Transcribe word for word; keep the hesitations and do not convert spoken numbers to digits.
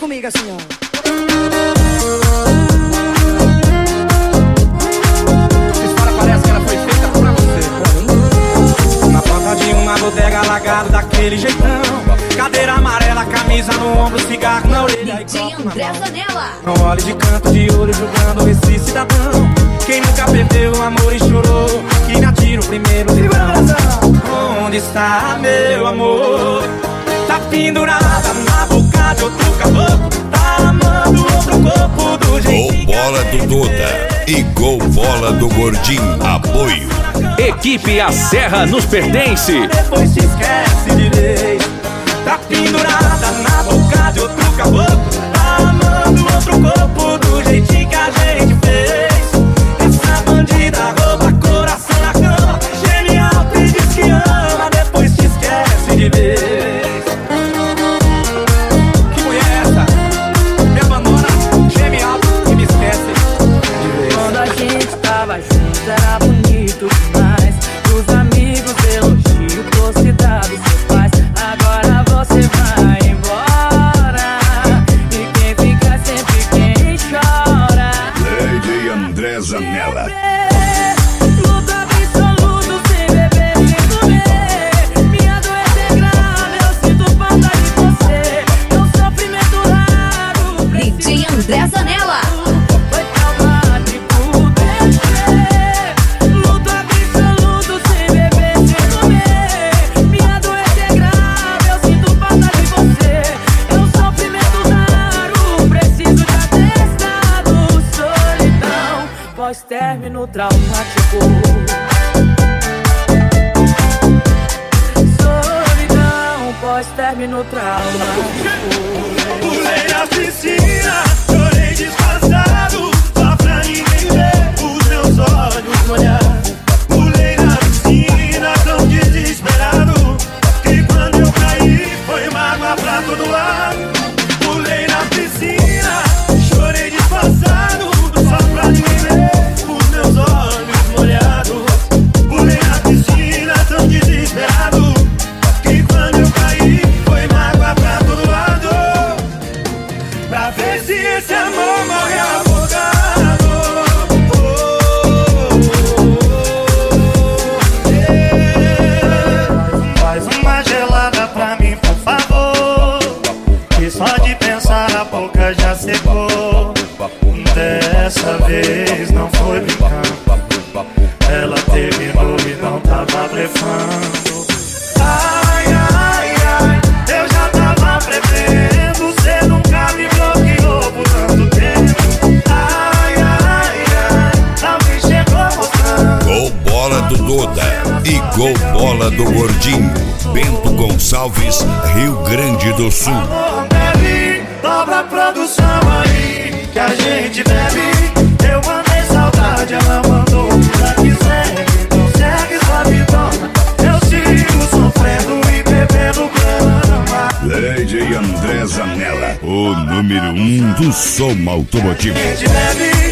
comigo assim, ó. Essa história parece que ela foi feita pra você. Na porta de uma bodega alagado daquele jeitão, cadeira amarela, camisa no ombro, cigarro na orelha. D J André Zanella. Não olhe de canto de olho julgando esse cidadão. Quem nunca perdeu o amor e chorou, que me atira o primeiro limão. Onde está meu amor? Tá pendurada na boca de outro caboclo, tá amando outro corpo do jeito. Gol bola do Duda e gol bola do Gordinho. Apoio. Equipe A Serra nos pertence. Depois se esquece de vez. Tá pendurada na boca de outro caboclo, tá amando outro corpo do jeitinho que a gente fez. Essa bandida rouba coração na cama, geme alto e diz que ama, depois se esquece de vez. Que mulher é essa? Me abandona, geme alto e me esquece de vez. Quando a gente tava junto era bonito demais. Os amigos elogiam por cidade dos seus pais. Agora você vai embora e quem fica sempre quem chora. D J André Zanella. Luto absoluto, sem beber, sem comer. Minha doença é grave, eu sinto falta de você. É um sofrimento raro. D J André Zanella. Foi traumático perder. Luto absoluto, sem beber, sem comer. Minha doença é grave, eu sinto falta de você. É um sofrimento raro, preciso de atestado. Solidão, pós-término traumático. Solidão, pós-término traumático. Pulei na piscina, chorei disfarçado, só pra ninguém ver os meus olhos molhados. Pulei na piscina tão desesperado, que quando eu caí foi mágoa pra todo lado. Pulei na piscina, chorei disfarçado, só pra ninguém ver os meus olhos molhados. Pulei na piscina tão desesperado, que quando eu caí foi mágoa pra todo lado. Pra ver se esse amor morre afogado. Oh, oh, yeah. Faz uma gelada pra mim, por favor, que só de pensar a boca já secou. Dessa vez não foi brincando, ela terminou e não tava blefando. Ai, ai, ai, eu já tava prevendo, cê nunca me bloqueou por tanto tempo. Ai, ai, ai, alguém chegou mostrando. Gol bola do Duda e gol bola do Gordinho. Bento Gonçalves, Rio Grande do Sul. Amor, bebe, dobra a produção aí, que a gente bebe. Eu mandei saudade, ela mandou pra que segue. Então segue sua vidona, eu sigo sofrendo e bebendo grama. D J André Zanella, o número um do som automotivo. A gente bebe.